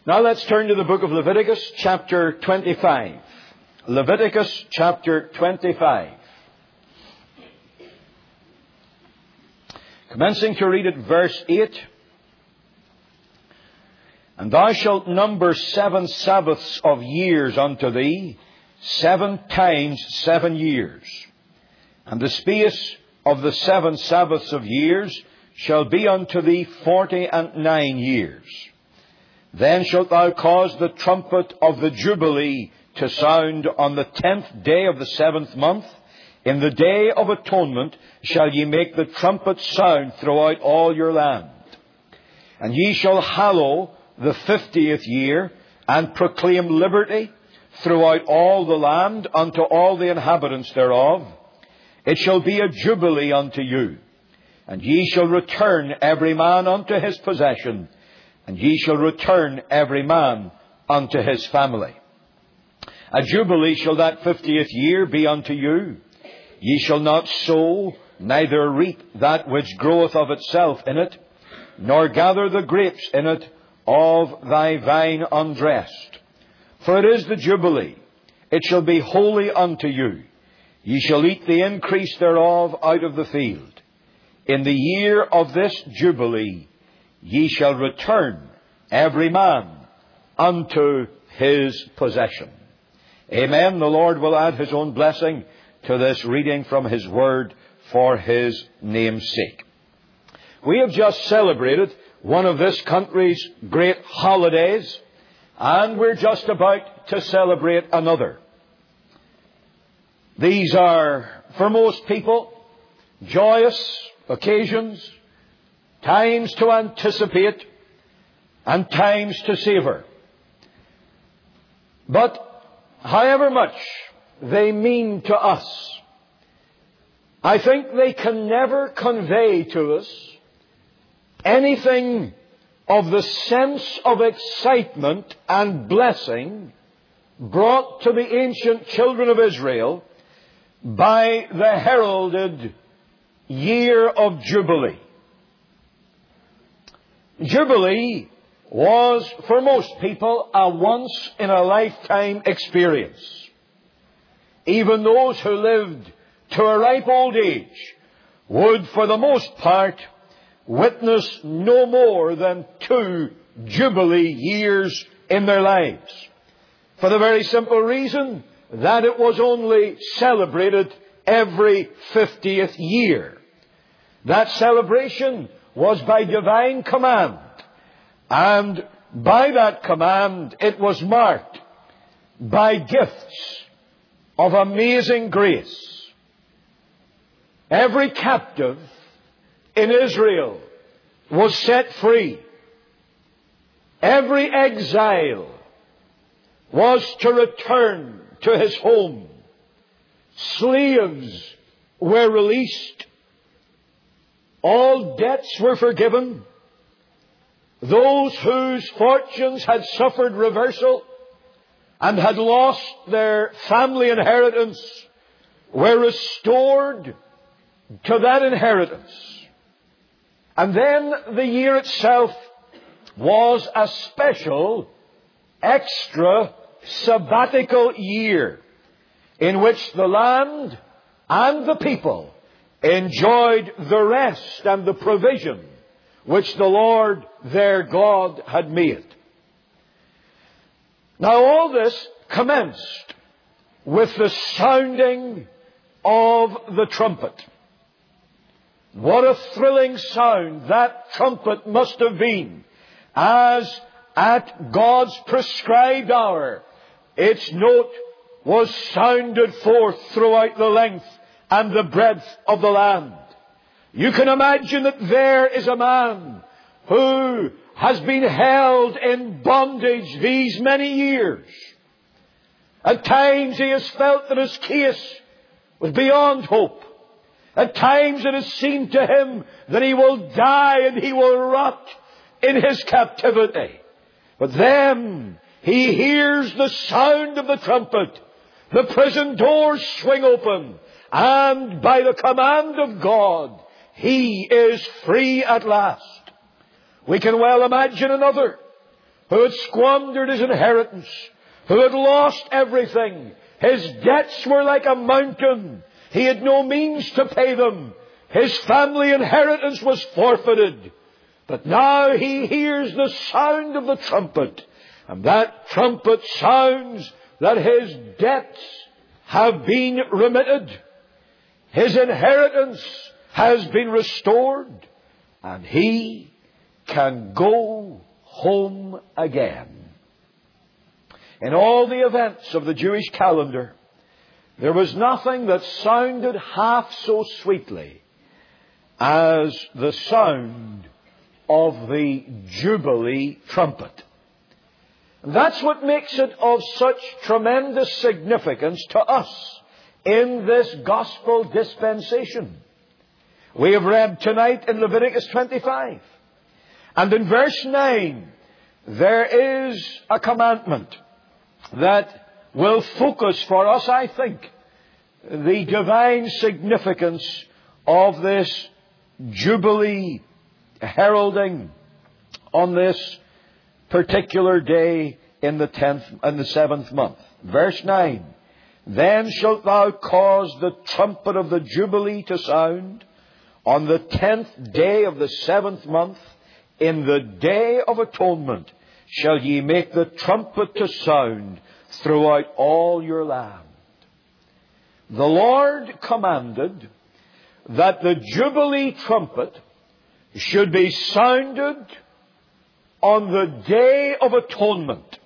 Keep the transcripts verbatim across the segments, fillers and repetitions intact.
Now let's turn to the book of Leviticus, chapter twenty-five. Leviticus, chapter twenty-five. Commencing to read at verse eight. And thou shalt number seven Sabbaths of years unto thee, seven times seven years. And the space of the seven Sabbaths of years shall be unto thee forty and nine years. Then shalt thou cause the trumpet of the Jubilee to sound on the tenth day of the seventh month. In the day of atonement shall ye make the trumpet sound throughout all your land. And ye shall hallow the fiftieth year, and proclaim liberty throughout all the land unto all the inhabitants thereof. It shall be a jubilee unto you. And ye shall return every man unto his possession, and ye shall return every man unto his family. A jubilee shall that fiftieth year be unto you. Ye shall not sow, neither reap that which groweth of itself in it, nor gather the grapes in it of thy vine undressed. For it is the jubilee. It shall be holy unto you. Ye shall eat the increase thereof out of the field. In the year of this jubilee ye shall return every man unto his possession. Amen. The Lord will add his own blessing to this reading from his word for his name's sake. We have just celebrated one of this country's great holidays, and we're just about to celebrate another. These are, for most people, joyous occasions, times to anticipate, and times to savor. But however much they mean to us, I think they can never convey to us anything of the sense of excitement and blessing brought to the ancient children of Israel by the heralded year of Jubilee. Jubilee was, for most people, a once-in-a-lifetime experience. Even those who lived to a ripe old age would, for the most part, witness no more than two Jubilee years in their lives. For the very simple reason that it was only celebrated every fiftieth year. That celebration was by divine command. And by that command it was marked by gifts of amazing grace. Every captive in Israel was set free. Every exile was to return to his home. Slaves were released. All debts were forgiven. Those whose fortunes had suffered reversal and had lost their family inheritance were restored to that inheritance. And then the year itself was a special, extra, sabbatical year in which the land and the people enjoyed the rest and the provision which the Lord their God had made. Now all this commenced with the sounding of the trumpet. What a thrilling sound that trumpet must have been, as at God's prescribed hour its note was sounded forth throughout the length and the breadth of the land. You can imagine that there is a man who has been held in bondage these many years. At times he has felt that his case was beyond hope. At times it has seemed to him that he will die and he will rot in his captivity. But then he hears the sound of the trumpet. The prison doors swing open, and by the command of God, he is free at last. We can well imagine another who had squandered his inheritance, who had lost everything. His debts were like a mountain. He had no means to pay them. His family inheritance was forfeited. But now he hears the sound of the trumpet. And that trumpet sounds that his debts have been remitted. His inheritance has been restored. And he can go home again. In all the events of the Jewish calendar, there was nothing that sounded half so sweetly as the sound of the Jubilee trumpet. And that's what makes it of such tremendous significance to us in this gospel dispensation. We have read tonight in Leviticus twenty-five. And in verse nine, there is a commandment that will focus for us, I think, the divine significance of this Jubilee heralding on this particular day in the tenth and the seventh month. Verse nine, then shalt thou cause the trumpet of the Jubilee to sound on the tenth day of the seventh month. In the day of atonement shall ye make the trumpet to sound throughout all your land. The Lord commanded that the Jubilee trumpet should be sounded on the day of atonement,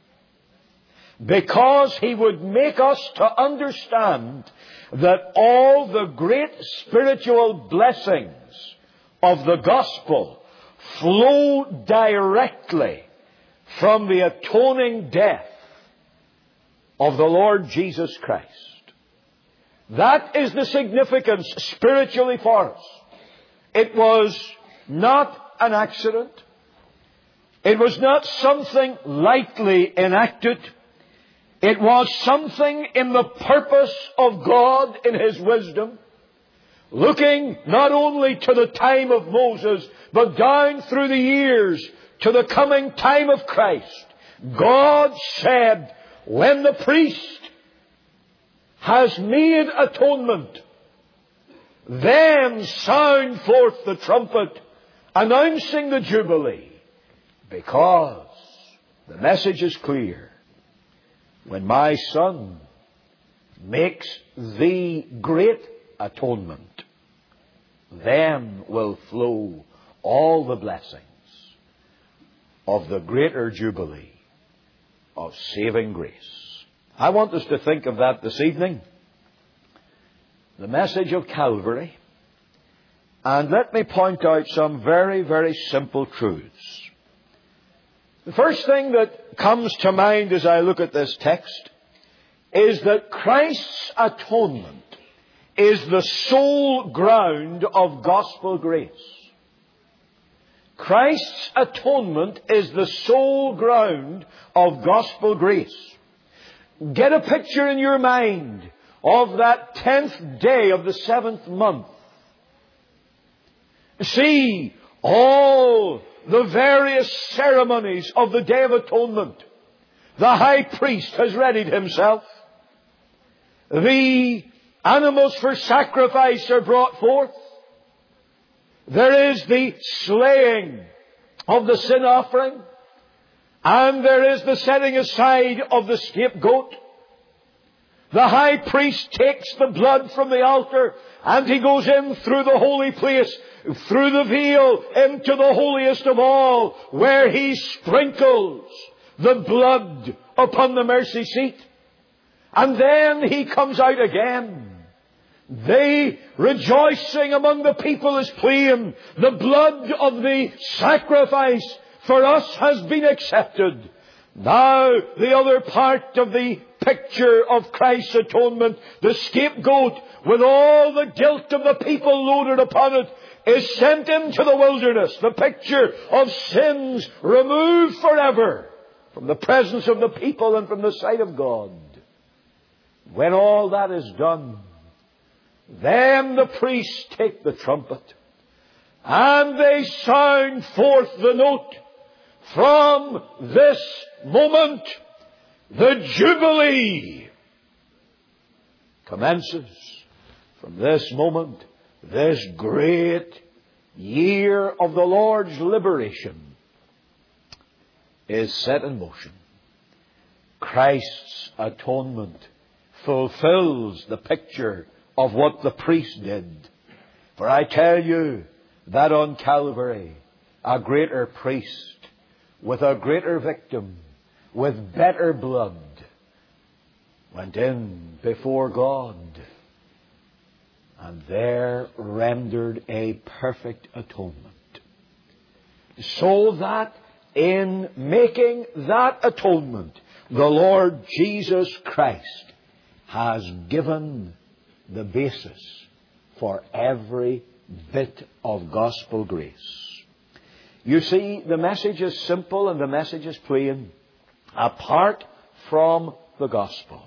because He would make us to understand that all the great spiritual blessings of the gospel flow directly from the atoning death of the Lord Jesus Christ. That is the significance spiritually for us. It was not an accident. It was not something lightly enacted. It was something in the purpose of God in His wisdom, looking not only to the time of Moses, but down through the years to the coming time of Christ. God said, when the priest has made atonement, then sound forth the trumpet announcing the Jubilee, because the message is clear. When my Son makes the great atonement, then will flow all the blessings of the greater Jubilee of saving grace. I want us to think of that this evening. The message of Calvary. And let me point out some very, very simple truths. The first thing that comes to mind as I look at this text is that Christ's atonement is the sole ground of gospel grace. Christ's atonement is the sole ground of gospel grace. Get a picture in your mind of that tenth day of the seventh month. See all the various ceremonies of the Day of Atonement. The high priest has readied himself. The animals for sacrifice are brought forth. There is the slaying of the sin offering. And there is the setting aside of the scapegoat. The high priest takes the blood from the altar and he goes in through the holy place, through the veil, into the holiest of all, where he sprinkles the blood upon the mercy seat. And then he comes out again. They, rejoicing among the people, is plain. The blood of the sacrifice for us has been accepted. Now, the other part of the picture of Christ's atonement, the scapegoat, with all the guilt of the people loaded upon it, is sent into the wilderness. The picture of sins removed forever from the presence of the people and from the sight of God. When all that is done, then the priests take the trumpet and they sound forth the note from this moment, the Jubilee commences. From this moment, this great year of the Lord's liberation is set in motion. Christ's atonement fulfills the picture of what the priest did. For I tell you that on Calvary, a greater priest, with a greater victim, with better blood, went in before God, and there rendered a perfect atonement. So that in making that atonement, the Lord Jesus Christ has given the basis for every bit of gospel grace. You see, the message is simple and the message is plain. Apart from the gospel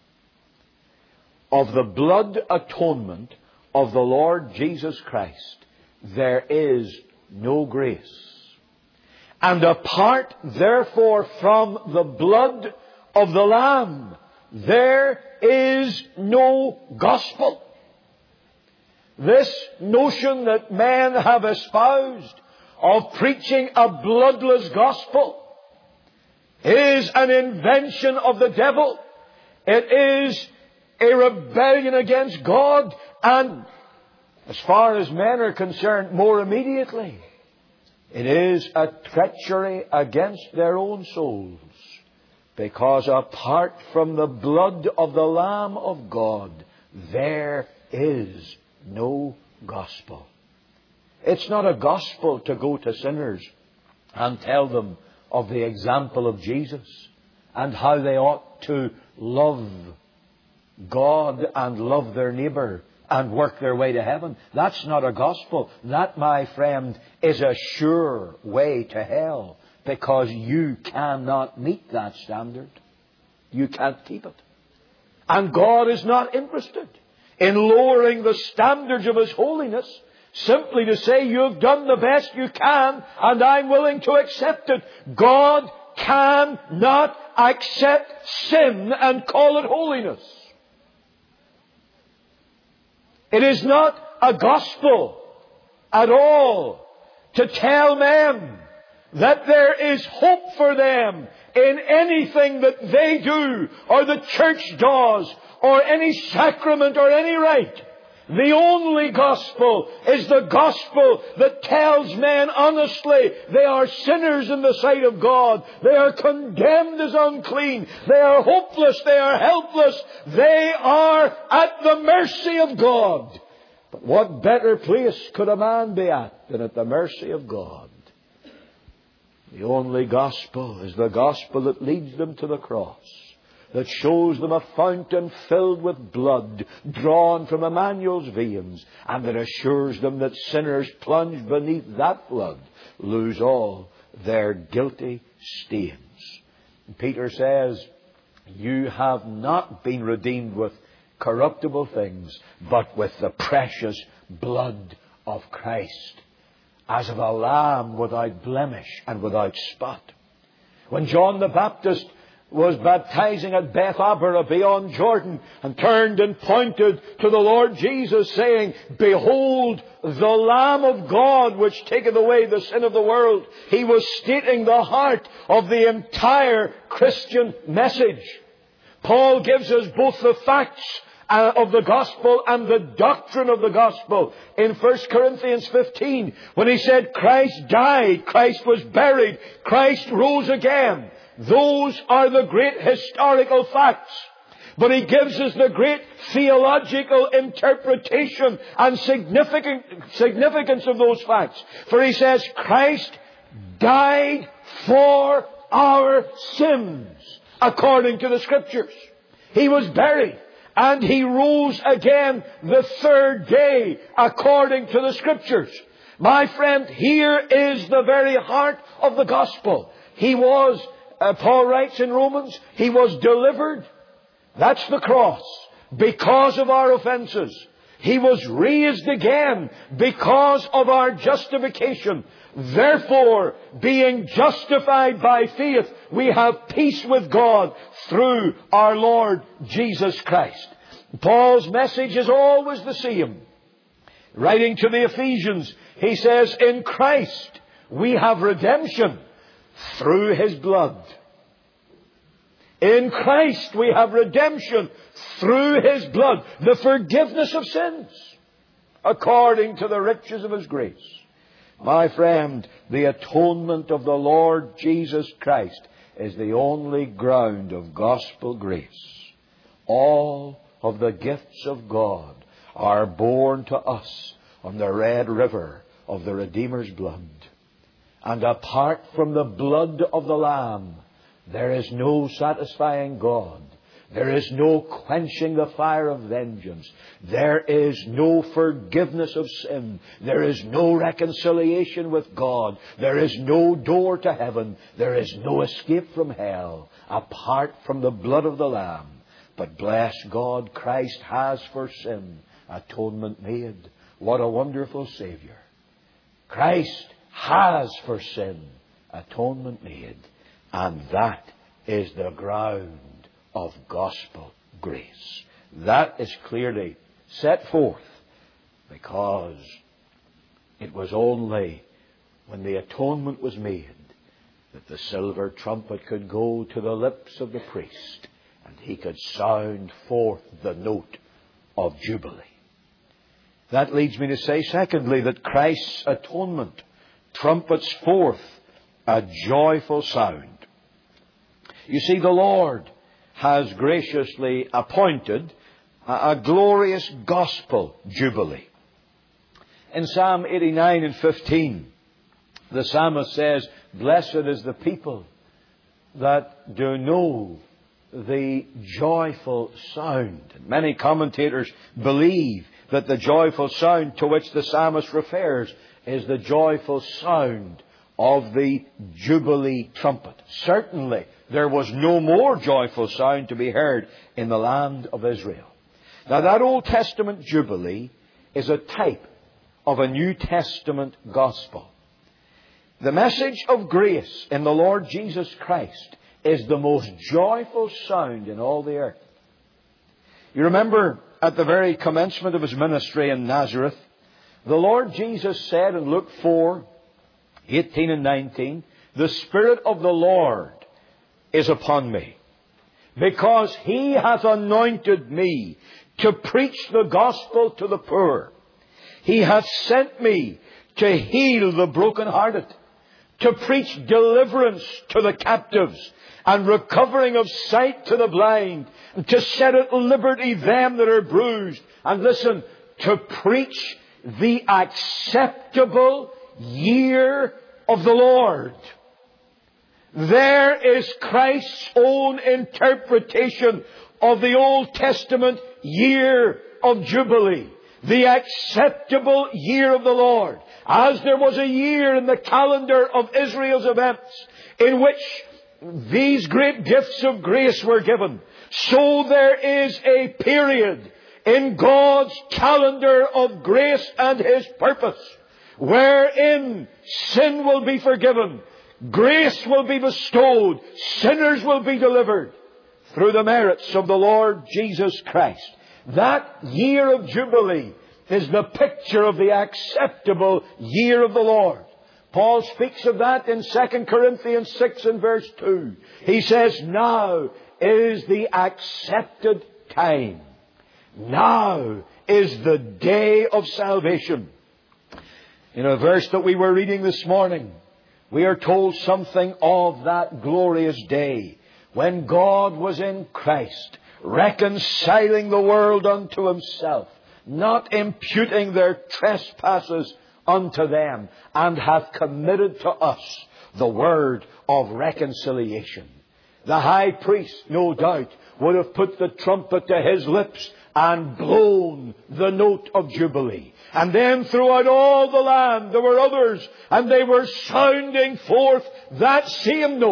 of the blood atonement of the Lord Jesus Christ, there is no grace. And apart, therefore, from the blood of the Lamb, there is no gospel. This notion that men have espoused of preaching a bloodless gospel is an invention of the devil. It is a rebellion against God, and as far as men are concerned, more immediately, it is a treachery against their own souls. Because apart from the blood of the Lamb of God, there is no gospel. It's not a gospel to go to sinners and tell them of the example of Jesus and how they ought to love God and love their neighbour and work their way to heaven. That's not a gospel. That, my friend, is a sure way to hell, because you cannot meet that standard. You can't keep it. And God is not interested in lowering the standards of His holiness simply to say, you've done the best you can and I'm willing to accept it. God cannot accept sin and call it holiness. It is not a gospel at all to tell men that there is hope for them in anything that they do or the church does or any sacrament or any rite. The only gospel is the gospel that tells men honestly they are sinners in the sight of God. They are condemned as unclean. They are hopeless. They are helpless. They are at the mercy of God. But what better place could a man be at than at the mercy of God? The only gospel is the gospel that leads them to the cross, that shows them a fountain filled with blood drawn from Emmanuel's veins, and that assures them that sinners plunged beneath that blood lose all their guilty stains. And Peter says, you have not been redeemed with corruptible things, but with the precious blood of Christ, as of a lamb without blemish and without spot. When John the Baptist was baptizing at Beth Abara beyond Jordan and turned and pointed to the Lord Jesus, saying, behold the Lamb of God which taketh away the sin of the world, he was stating the heart of the entire Christian message. Paul gives us both the facts of the gospel and the doctrine of the gospel in First Corinthians fifteen, when he said Christ died, Christ was buried, Christ rose again. Those are the great historical facts. But he gives us the great theological interpretation and significant, significance of those facts. For he says Christ died for our sins according to the Scriptures. He was buried. And he rose again the third day according to the Scriptures. My friend, here is the very heart of the gospel. He was, uh, Paul writes in Romans, he was delivered. That's the cross. Because of our offences. He was raised again because of our justification. Therefore, being justified by faith, we have peace with God through our Lord Jesus Christ. Paul's message is always the same. Writing to the Ephesians, he says, in Christ we have redemption through His blood. In Christ we have redemption through His blood, the forgiveness of sins, according to the riches of His grace. My friend, the atonement of the Lord Jesus Christ is the only ground of gospel grace. All of the gifts of God are born to us on the red river of the Redeemer's blood. And apart from the blood of the Lamb, there is no satisfying God. There is no quenching the fire of vengeance. There is no forgiveness of sin. There is no reconciliation with God. There is no door to heaven. There is no escape from hell apart from the blood of the Lamb. But bless God, Christ has for sin atonement made. What a wonderful Savior. Christ has for sin atonement made. And that is the ground of gospel grace. That is clearly set forth because it was only when the atonement was made that the silver trumpet could go to the lips of the priest and he could sound forth the note of jubilee. That leads me to say, secondly, that Christ's atonement trumpets forth a joyful sound. You see, the Lord has graciously appointed a, a glorious gospel jubilee. In Psalm eighty-nine and fifteen, the psalmist says, "Blessed is the people that do know the joyful sound." And many commentators believe that the joyful sound to which the psalmist refers is the joyful sound of the Jubilee trumpet. Certainly, there was no more joyful sound to be heard in the land of Israel. Now, that Old Testament Jubilee is a type of a New Testament gospel. The message of grace in the Lord Jesus Christ is the most joyful sound in all the earth. You remember at the very commencement of His ministry in Nazareth, the Lord Jesus said in Luke four, eighteen and nineteen, "The Spirit of the Lord is upon me, because He hath anointed me to preach the gospel to the poor. He hath sent me to heal the brokenhearted, to preach deliverance to the captives, and recovering of sight to the blind, and to set at liberty them that are bruised." And listen, to preach the acceptable year of the Lord. There is Christ's own interpretation of the Old Testament year of Jubilee. The acceptable year of the Lord. As there was a year in the calendar of Israel's events in which these great gifts of grace were given, so there is a period in God's calendar of grace and His purpose wherein sin will be forgiven, grace will be bestowed, sinners will be delivered through the merits of the Lord Jesus Christ. That year of Jubilee is the picture of the acceptable year of the Lord. Paul speaks of that in Second Corinthians six and verse two. He says, "Now is the accepted time. Now is the day of salvation." In a verse that we were reading this morning, we are told something of that glorious day when God was in Christ, reconciling the world unto Himself, not imputing their trespasses unto them, and hath committed to us the word of reconciliation. The high priest, no doubt, would have put the trumpet to his lips and blown the note of Jubilee. And then throughout all the land there were others, and they were sounding forth that same note.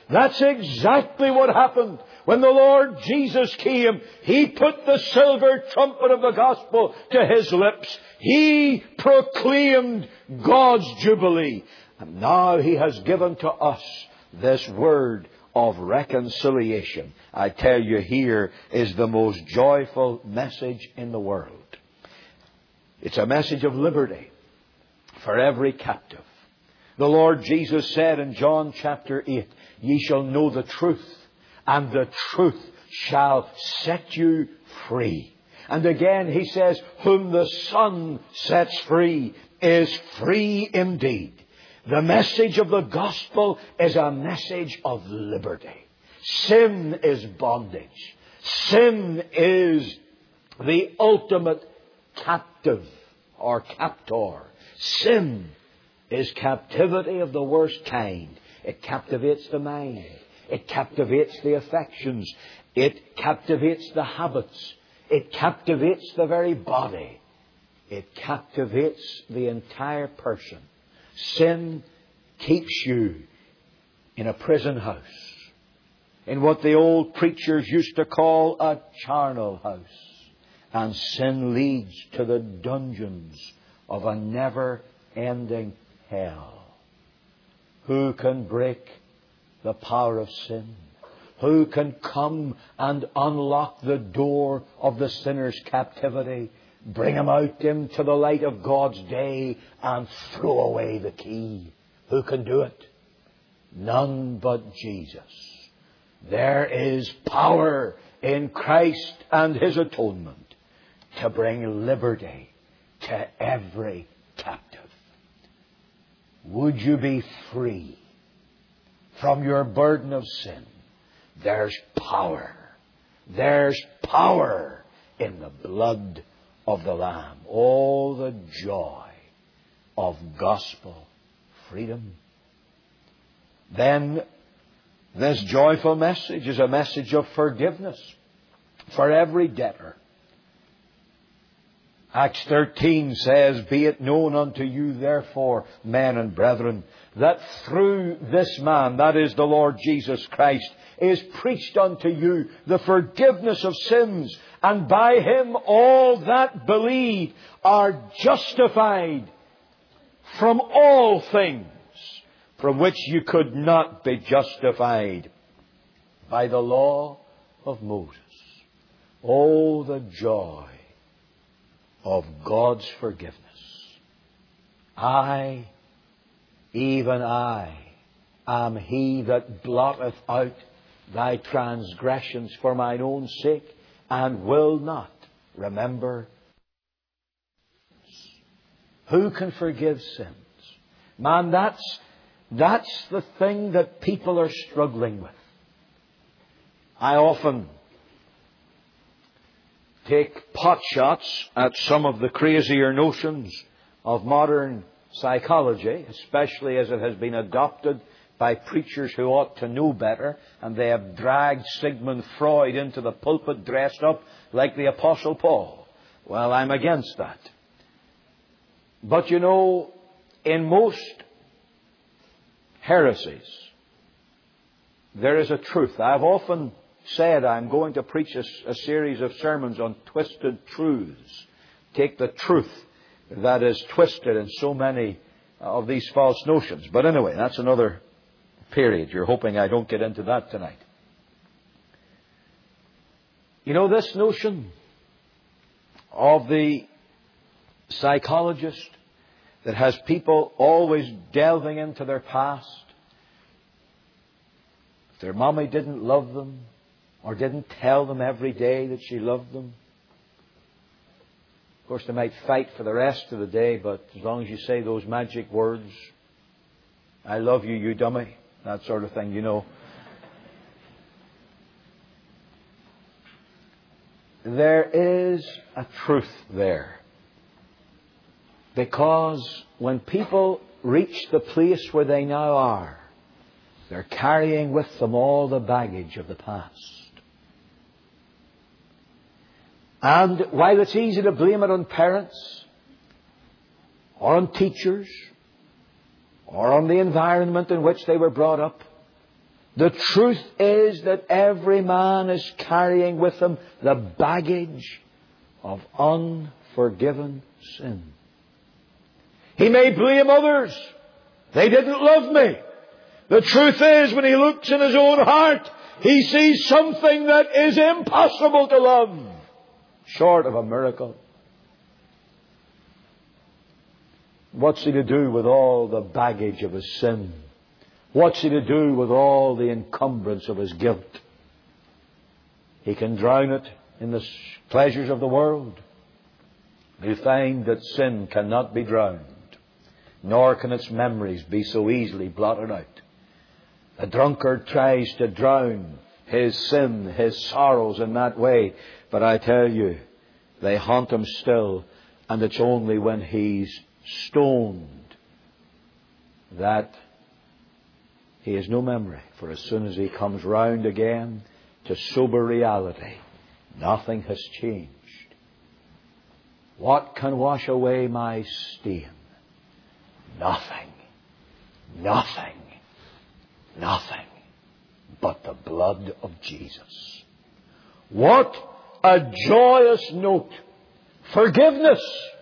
That's exactly what happened. When the Lord Jesus came, He put the silver trumpet of the gospel to His lips. He proclaimed God's jubilee. And now He has given to us this word of reconciliation. I tell you, here is the most joyful message in the world. It's a message of liberty for every captive. The Lord Jesus said in John chapter eight, "Ye shall know the truth, and the truth shall set you free." And again He says, "Whom the Son sets free is free indeed." The message of the gospel is a message of liberty. Sin is bondage. Sin is the ultimate captive or captor. Sin is captivity of the worst kind. It captivates the mind. It captivates the affections. It captivates the habits. It captivates the very body. It captivates the entire person. Sin keeps you in a prison house, in what the old preachers used to call a charnel house. And sin leads to the dungeons of a never-ending hell. Who can break the power of sin? Who can come and unlock the door of the sinner's captivity, bring him out into the light of God's day, and throw away the key? Who can do it? None but Jesus. There is power in Christ and His atonement to bring liberty to every captive. Would you be free from your burden of sin? There's power. There's power in the blood of the Lamb. Oh, the joy of gospel freedom. Then, this joyful message is a message of forgiveness for every debtor. Acts thirteen says, "Be it known unto you, therefore, men and brethren, that through this man," that is the Lord Jesus Christ, "is preached unto you the forgiveness of sins, and by Him all that believe are justified from all things from which you could not be justified by the law of Moses." Oh, the joy of God's forgiveness. "I, even I, am He that blotteth out thy transgressions for mine own sake, and will not remember." Who can forgive sins? Man, that's, that's the thing that people are struggling with. I often take pot shots at some of the crazier notions of modern psychology, especially as it has been adopted by preachers who ought to know better, and they have dragged Sigmund Freud into the pulpit dressed up like the Apostle Paul. Well, I'm against that. But you know, in most heresies, there is a truth. I've often said I'm going to preach a, a series of sermons on twisted truths. Take the truth that is twisted in so many of these false notions. But anyway, that's another period. You're hoping I don't get into that tonight. You know, this notion of the psychologist that has people always delving into their past. If their mommy didn't love them, or didn't tell them every day that she loved them. Of course, they might fight for the rest of the day, but as long as you say those magic words, "I love you, you dummy," that sort of thing, you know. There is a truth there. Because when people reach the place where they now are, they're carrying with them all the baggage of the past. And while it's easy to blame it on parents, or on teachers, or on the environment in which they were brought up, The truth is that every man is carrying with him the baggage of unforgiven sin. He may blame others. They didn't love me. The truth is, when he looks in his own heart, he sees something that is impossible to love, short of a miracle. What's he to do with all the baggage of his sin? What's he to do with all the encumbrance of his guilt? He can drown it in the pleasures of the world. You find that sin cannot be drowned, nor can its memories be so easily blotted out. A drunkard tries to drown his sin, his sorrows in that way, but I tell you, they haunt him still, and it's only when he's stoned that he has no memory. For as soon as he comes round again to sober reality, nothing has changed. What can wash away my stain? Nothing. Nothing. Nothing but the blood of Jesus. What a joyous note. Forgiveness.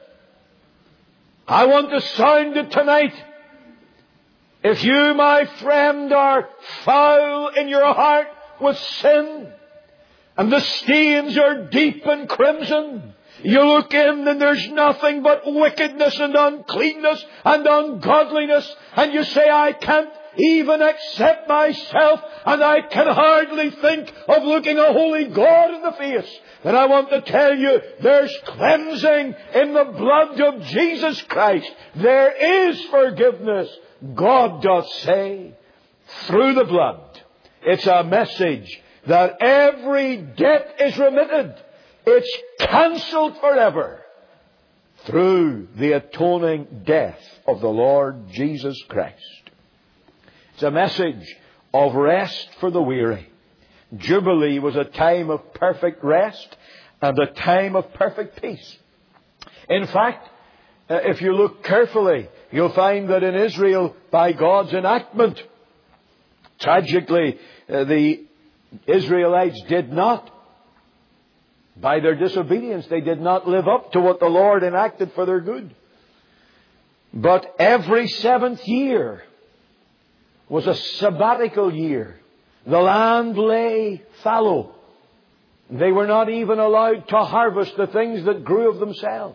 I want to sound it tonight. If you, my friend, are foul in your heart with sin, and the stains are deep and crimson, you look in and there's nothing but wickedness and uncleanness and ungodliness, and you say, I can't even accept myself, and I can hardly think of looking a holy God in the face. Then I want to tell you, there's cleansing in the blood of Jesus Christ. There is forgiveness. God doth say, through the blood. It's a message that every debt is remitted. It's cancelled forever through the atoning death of the Lord Jesus Christ. It's a message of rest for the weary. Jubilee was a time of perfect rest and a time of perfect peace. In fact, if you look carefully, you'll find that in Israel, by God's enactment, tragically, the Israelites did not, by their disobedience, they did not live up to what the Lord enacted for their good. But every seventh year was a sabbatical year. The land lay fallow. They were not even allowed to harvest the things that grew of themselves.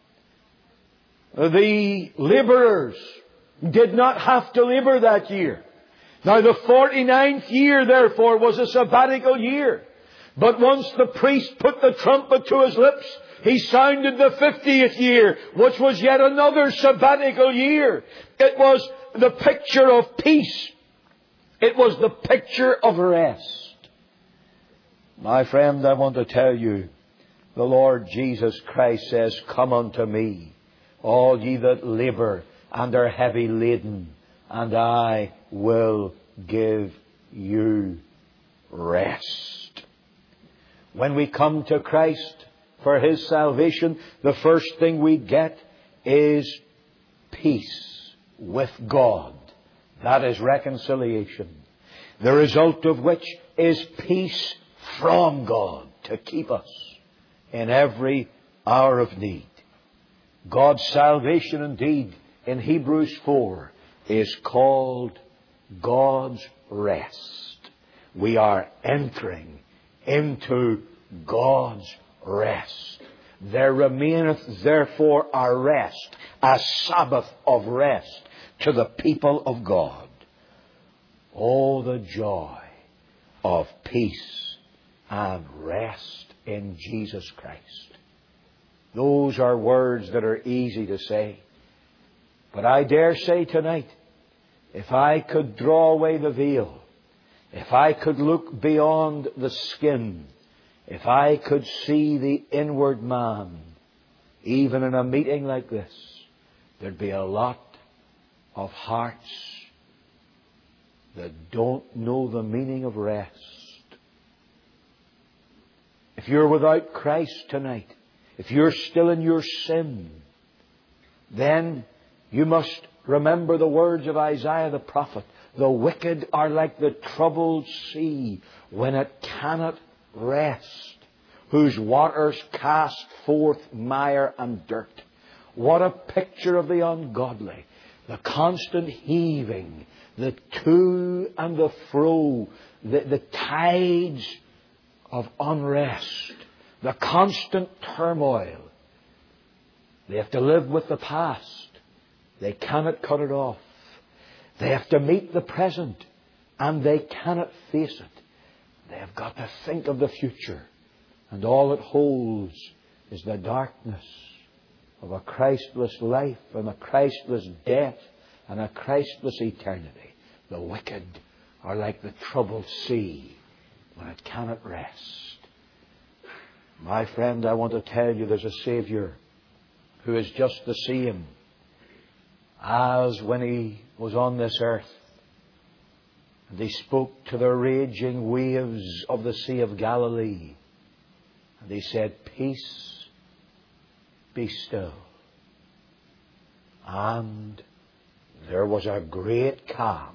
The labourers did not have to labour that year. Now the forty-ninth year, therefore, was a sabbatical year. But once the priest put the trumpet to his lips, he sounded the fiftieth year, which was yet another sabbatical year. It was the picture of peace. It was the picture of rest. My friend, I want to tell you, the Lord Jesus Christ says, come unto me, all ye that labour and are heavy laden, and I will give you rest. When we come to Christ for His salvation, the first thing we get is peace with God. That is reconciliation. The result of which is peace from God to keep us in every hour of need. God's salvation indeed in Hebrews four is called God's rest. We are entering into God's rest. There remaineth therefore a rest, a Sabbath of rest to the people of God. Oh, the joy of peace and rest in Jesus Christ. Those are words that are easy to say. But I dare say tonight, if I could draw away the veil, if I could look beyond the skin, if I could see the inward man, even in a meeting like this, there'd be a lot of hearts that don't know the meaning of rest. If you're without Christ tonight, if you're still in your sin, then you must remember the words of Isaiah the prophet. The wicked are like the troubled sea when it cannot rest, whose waters cast forth mire and dirt. What a picture of the ungodly. The constant heaving, the to and the fro, the, the tides of unrest, the constant turmoil. They have to live with the past. They cannot cut it off. They have to meet the present, and they cannot face it. They have got to think of the future, and all it holds is the darkness of a Christless life and a Christless death and a Christless eternity. The wicked are like the troubled sea when it cannot rest. My friend, I want to tell you there's a Saviour who is just the same as when He was on this earth. And He spoke to the raging waves of the Sea of Galilee. And He said, "Peace, be still." And there was a great calm.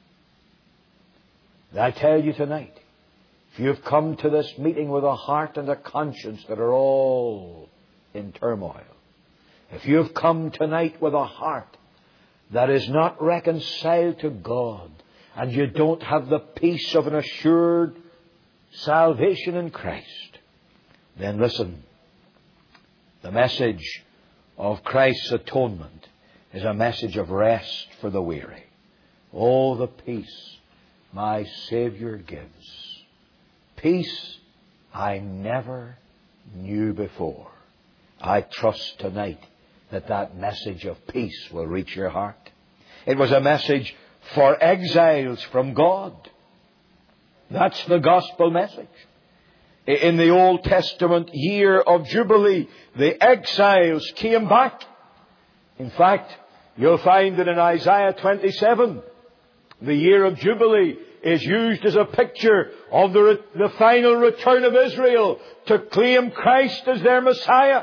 And I tell you tonight, if you've come to this meeting with a heart and a conscience that are all in turmoil, if you've come tonight with a heart that is not reconciled to God, and you don't have the peace of an assured salvation in Christ, then listen. The message of Christ's atonement is a message of rest for the weary. Oh, the peace my Saviour gives. Peace I never knew before. I trust tonight that that message of peace will reach your heart. It was a message for exiles from God. That's the gospel message. In the Old Testament year of Jubilee, the exiles came back. In fact, you'll find that in Isaiah twenty-seven, the year of Jubilee is used as a picture of the, the final return of Israel to claim Christ as their Messiah.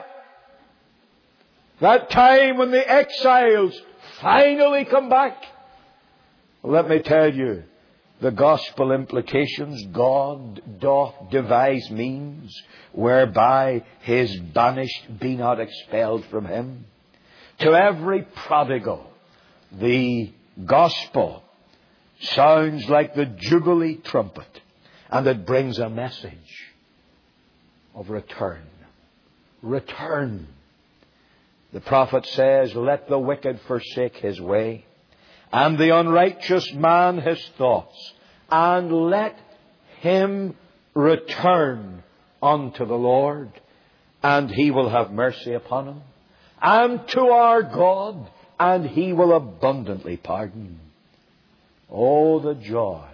That time when the exiles finally come back. Let me tell you, the gospel implications: God doth devise means whereby His banished be not expelled from Him. To every prodigal, the gospel sounds like the Jubilee trumpet, and it brings a message of return. Return. The prophet says, "Let the wicked forsake his way, and the unrighteous man his thoughts, and let him return unto the Lord, and He will have mercy upon him, and to our God, and He will abundantly pardon." Oh, the joy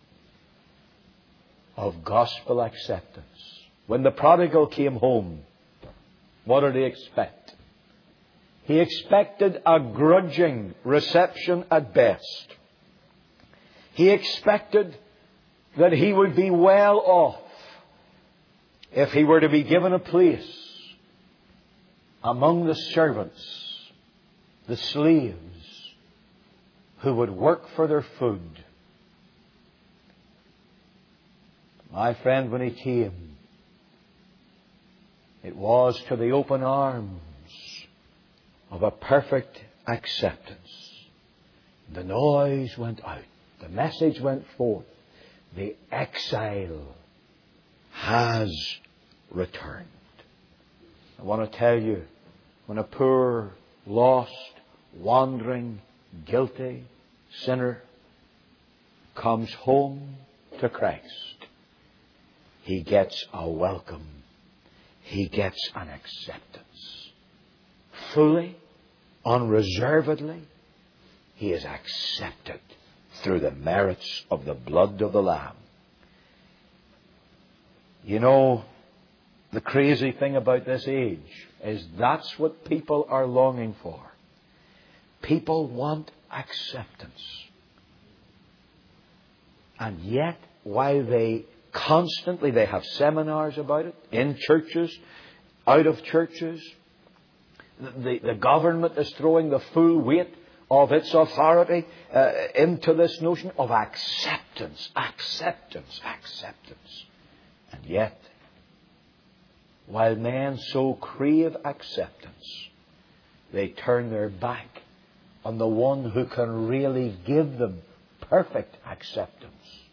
of gospel acceptance. When the prodigal came home, what did he expect? He expected a grudging reception at best. He expected that he would be well off if he were to be given a place among the servants, the slaves, who would work for their food. My friend, when he came, it was to the open arms of a perfect acceptance. The noise went out. The message went forth. The exile has returned. I want to tell you, when a poor, lost, wandering, guilty sinner comes home to Christ, he gets a welcome. He gets an acceptance. Fully, unreservedly, he is accepted through the merits of the blood of the Lamb. You know, the crazy thing about this age is that's what people are longing for. People want acceptance. And yet, while they constantly, they have seminars about it, in churches, out of churches, the, the government is throwing the full weight of its authority uh, into this notion of acceptance, acceptance, acceptance. And yet, while men so crave acceptance, they turn their back on the one who can really give them perfect acceptance,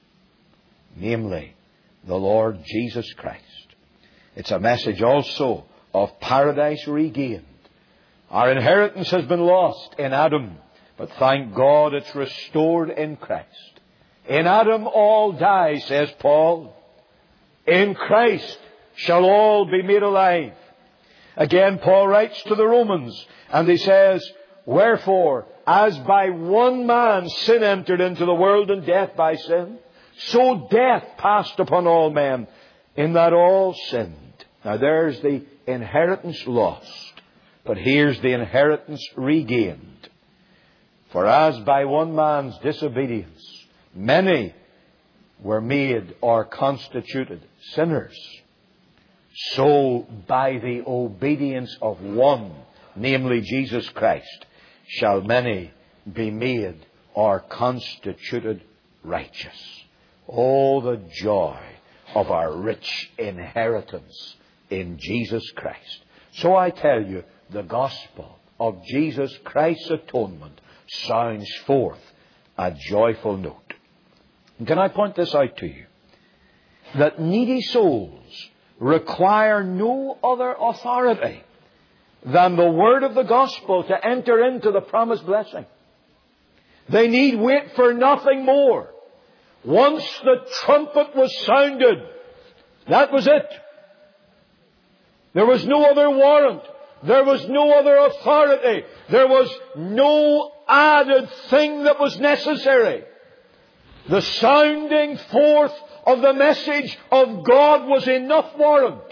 namely the Lord Jesus Christ. It's a message also of paradise regained. Our inheritance has been lost in Adam, but thank God it's restored in Christ. In Adam all die, says Paul. In Christ shall all be made alive. Again, Paul writes to the Romans, and he says, wherefore, as by one man sin entered into the world, and death by sin, so death passed upon all men, in that all sinned. Now there's the inheritance lost, but here's the inheritance regained. For as by one man's disobedience many were made or constituted sinners, so by the obedience of one, namely Jesus Christ, shall many be made or constituted righteous. Oh, the joy of our rich inheritance in Jesus Christ. So I tell you, the gospel of Jesus Christ's atonement sounds forth a joyful note. And can I point this out to you? That needy souls require no other authority than the word of the gospel to enter into the promised blessing. They need wait for nothing more. Once the trumpet was sounded, that was it. There was no other warrant. There was no other authority. There was no added thing that was necessary. The sounding forth of the message of God was enough warrant.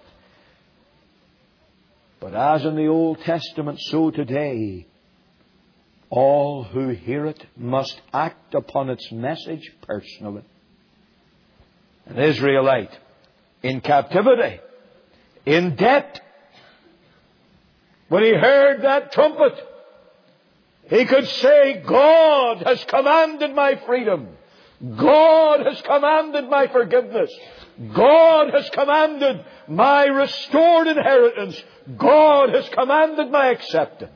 But as in the Old Testament, so today, all who hear it must act upon its message personally. An Israelite in captivity, in debt, when he heard that trumpet, he could say, God has commanded my freedom. God has commanded my forgiveness. God has commanded my restored inheritance. God has commanded my acceptance.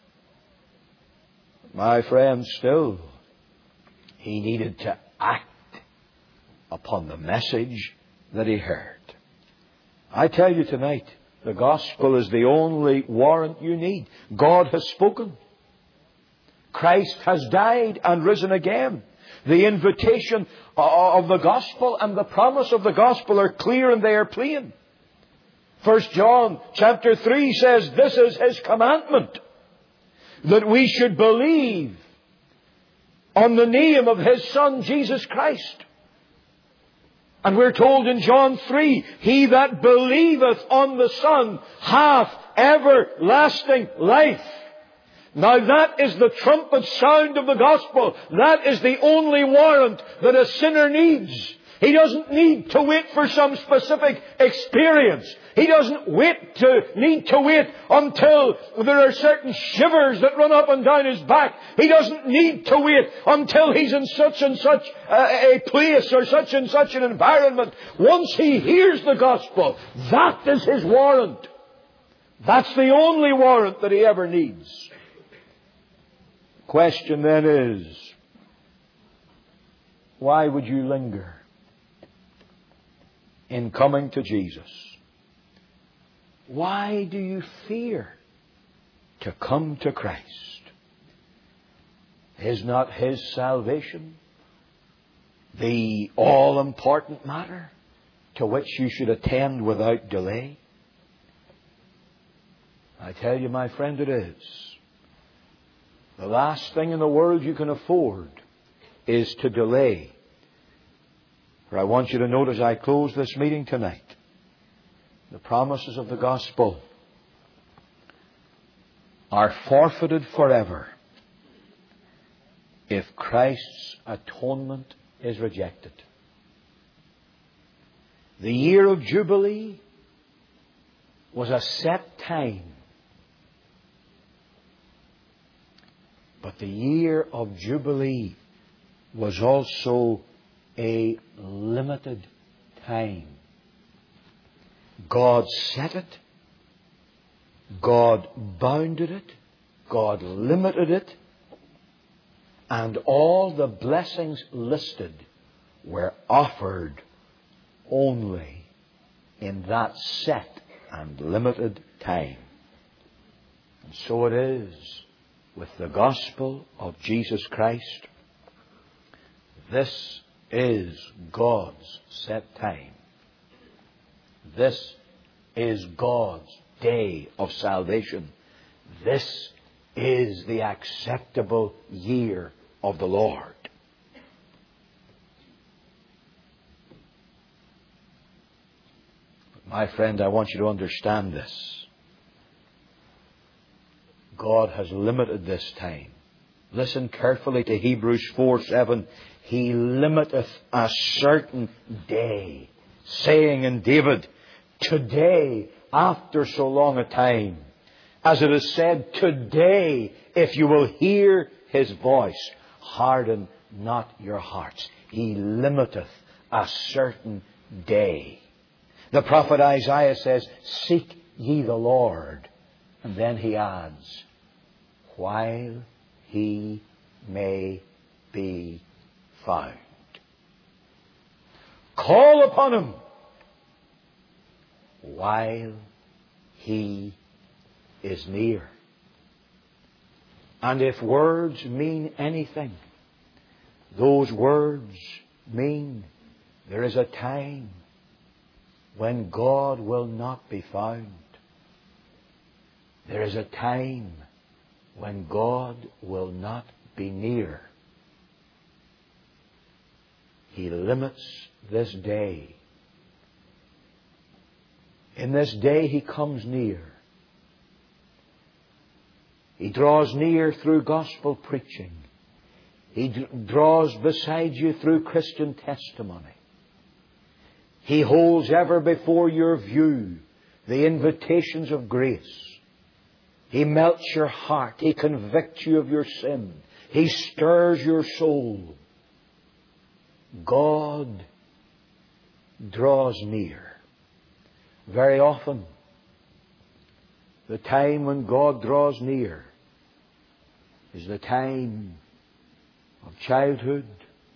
My friend, still, he needed to act upon the message that he heard. I tell you tonight, the gospel is the only warrant you need. God has spoken. Christ has died and risen again. The invitation of the gospel and the promise of the gospel are clear and they are plain. First John chapter three says, this is His commandment, that we should believe on the name of His Son, Jesus Christ. And we're told in John three, he that believeth on the Son hath everlasting life. Now that is the trumpet sound of the gospel. That is the only warrant that a sinner needs. He doesn't need to wait for some specific experience. He doesn't wait to, need to wait until there are certain shivers that run up and down his back. He doesn't need to wait until he's in such and such a, a place or such and such an environment. Once he hears the gospel, that is his warrant. That's the only warrant that he ever needs. Question then is, why would you linger in coming to Jesus? Why do you fear to come to Christ? Is not His salvation the all-important matter to which you should attend without delay? I tell you, my friend, it is. The last thing in the world you can afford is to delay. For I want you to note as I close this meeting tonight, the promises of the gospel are forfeited forever if Christ's atonement is rejected. The year of Jubilee was a set time. But the year of Jubilee was also a limited time. God set it. God bounded it. God limited it. And all the blessings listed were offered only in that set and limited time. And so it is with the gospel of Jesus Christ. This is God's set time. This is God's day of salvation. This is the acceptable year of the Lord. But my friend, I want you to understand this. God has limited this time. Listen carefully to Hebrews four seven. He limiteth a certain day, saying in David, today, after so long a time, as it is said, today, if you will hear His voice, harden not your hearts. He limiteth a certain day. The prophet Isaiah says, seek ye the Lord. And then he adds, while He may be found. Call upon Him while He is near. And if words mean anything, those words mean there is a time when God will not be found. There is a time when God will not be near. He limits this day. In this day He comes near. He draws near through gospel preaching. He d- draws beside you through Christian testimony. He holds ever before your view the invitations of grace. He melts your heart. He convicts you of your sin. He stirs your soul. God draws near. Very often, the time when God draws near is the time of childhood,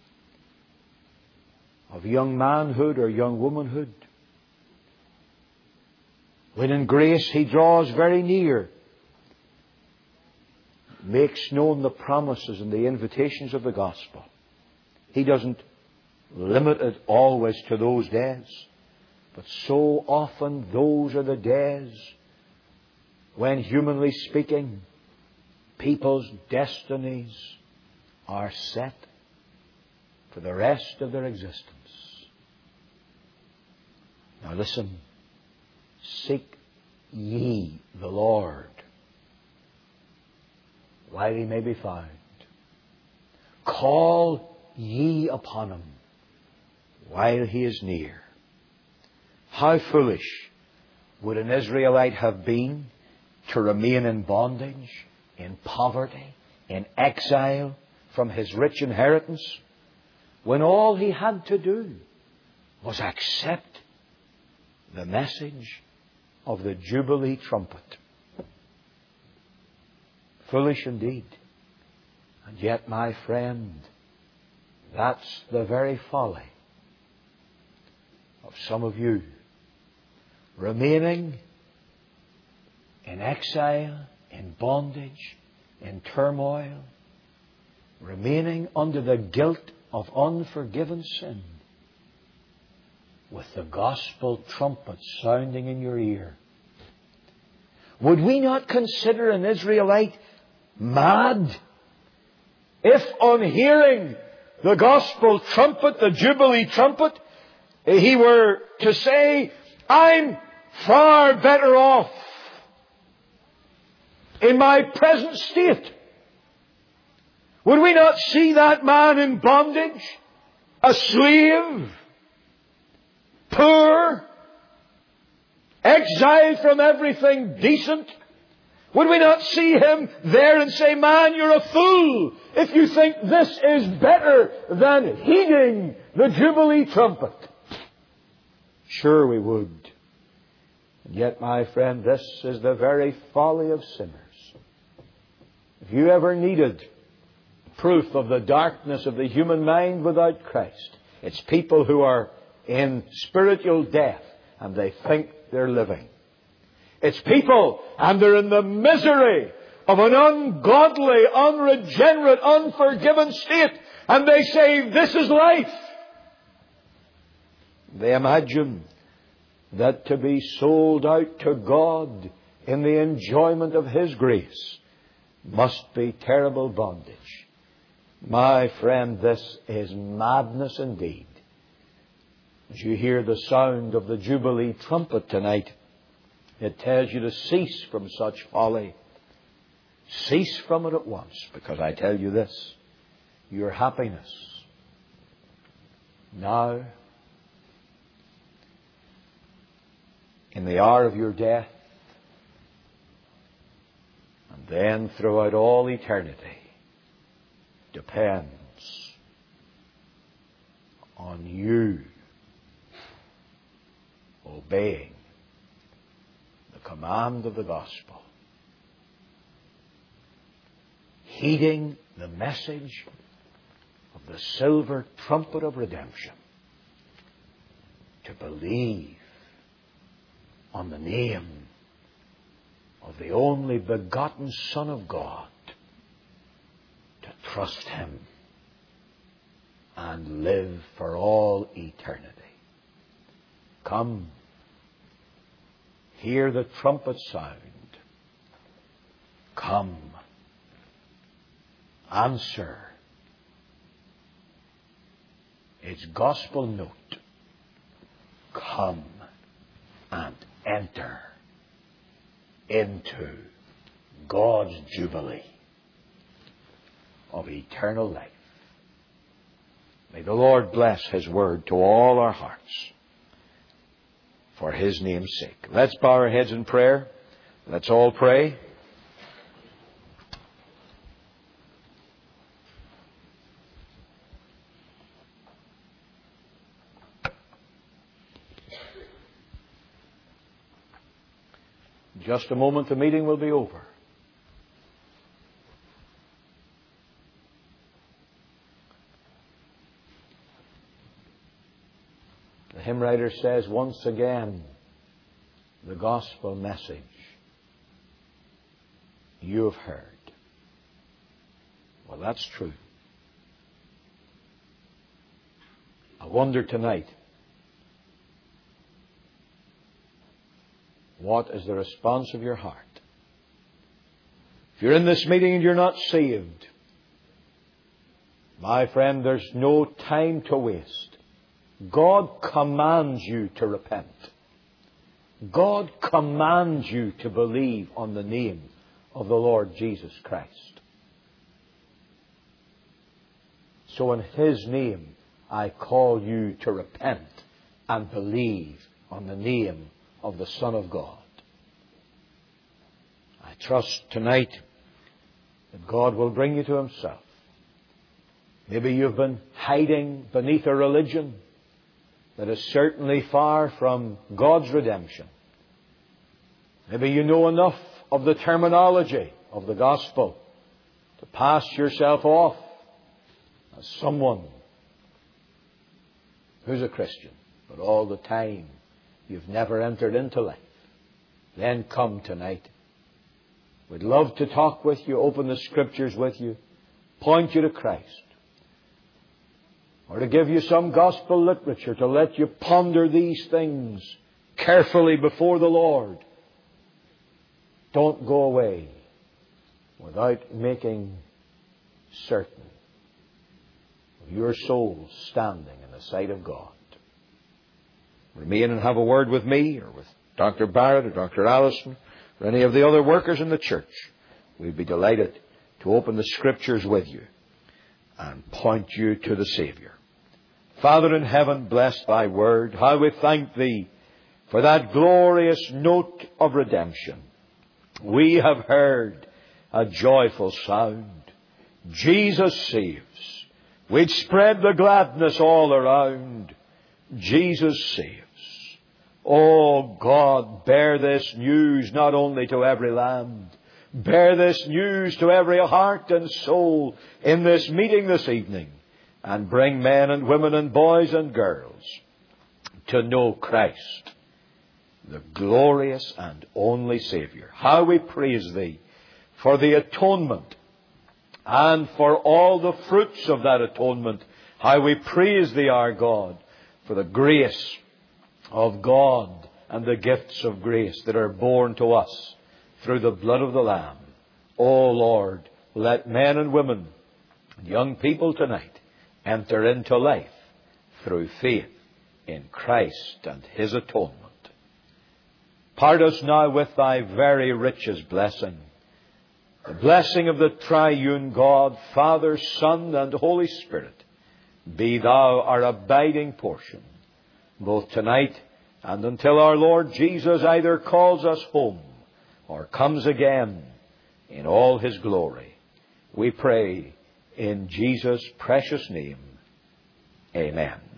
of young manhood or young womanhood. When in grace He draws very near, makes known the promises and the invitations of the gospel. He doesn't limit it always to those days, but so often those are the days when, humanly speaking, people's destinies are set for the rest of their existence. Now listen. Seek ye the Lord while He may be found. Call ye upon Him while He is near. How foolish would an Israelite have been to remain in bondage, in poverty, in exile from his rich inheritance, when all he had to do was accept the message of the Jubilee trumpet. Foolish indeed. And yet, my friend, that's the very folly of some of you, remaining in exile, in bondage, in turmoil, remaining under the guilt of unforgiven sin, with the gospel trumpet sounding in your ear. Would we not consider an Israelite mad if, on hearing the gospel trumpet, the Jubilee trumpet, he were to say, I'm far better off in my present state? Would we not see that man in bondage, a slave, poor, exiled from everything decent, Would we not see Him there and say, man, you're a fool if you think this is better than heeding the Jubilee trumpet? Sure we would. And yet, my friend, this is the very folly of sinners. If you ever needed proof of the darkness of the human mind without Christ, it's people who are in spiritual death and they think they're living. It's people and they're in the misery of an ungodly, unregenerate, unforgiven state, and they say, this is life. They imagine that to be sold out to God in the enjoyment of His grace must be terrible bondage. My friend, this is madness indeed. As you hear the sound of the Jubilee trumpet tonight, it tells you to cease from such folly. Cease from it at once, because I tell you this, your happiness now, in the hour of your death, and then throughout all eternity, depends on you obeying the command of the gospel, heeding the message of the silver trumpet of redemption, to believe on the name of the only begotten Son of God, to trust Him and live for all eternity. Come, hear the trumpet sound. Come, answer its gospel note. Come and enter into God's jubilee of eternal life. May the Lord bless His word to all our hearts for His name's sake. Let's bow our heads in prayer. Let's all pray. In just a moment, the meeting will be over. The hymn writer says, once again, the gospel message you have heard. Well, that's true. I wonder tonight, what is the response of your heart? If you're in this meeting and you're not saved, my friend, there's no time to waste. God commands you to repent. God commands you to believe on the name of the Lord Jesus Christ. So in His name, I call you to repent and believe on the name of the Son of God. I trust tonight that God will bring you to Himself. Maybe you've been hiding beneath a religion that is certainly far from God's redemption. Maybe you know enough of the terminology of the gospel to pass yourself off as someone who's a Christian, but all the time you've never entered into life. Then come tonight. We'd love to talk with you, open the Scriptures with you, point you to Christ, or to give you some gospel literature to let you ponder these things carefully before the Lord. Don't go away without making certain of your soul standing in the sight of God. Remain and have a word with me or with Doctor Barrett or Doctor Allison or any of the other workers in the church. We'd be delighted to open the Scriptures with you and point you to the Savior. Father in heaven, bless Thy word. How we thank Thee for that glorious note of redemption. We have heard a joyful sound. Jesus saves. We'd spread the gladness all around. Jesus saves. Oh God, bear this news not only to every land. Bear this news to every heart and soul in this meeting this evening. And bring men and women and boys and girls to know Christ, the glorious and only Saviour. How we praise Thee for the atonement and for all the fruits of that atonement. How we praise Thee, our God, for the grace of God and the gifts of grace that are born to us through the blood of the Lamb. O Lord, let men and women and young people tonight enter into life through faith in Christ and His atonement. Part us now with Thy very richest blessing, the blessing of the triune God, Father, Son, and Holy Spirit. Be Thou our abiding portion, both tonight and until our Lord Jesus either calls us home or comes again in all His glory. We pray in Jesus' precious name. Amen.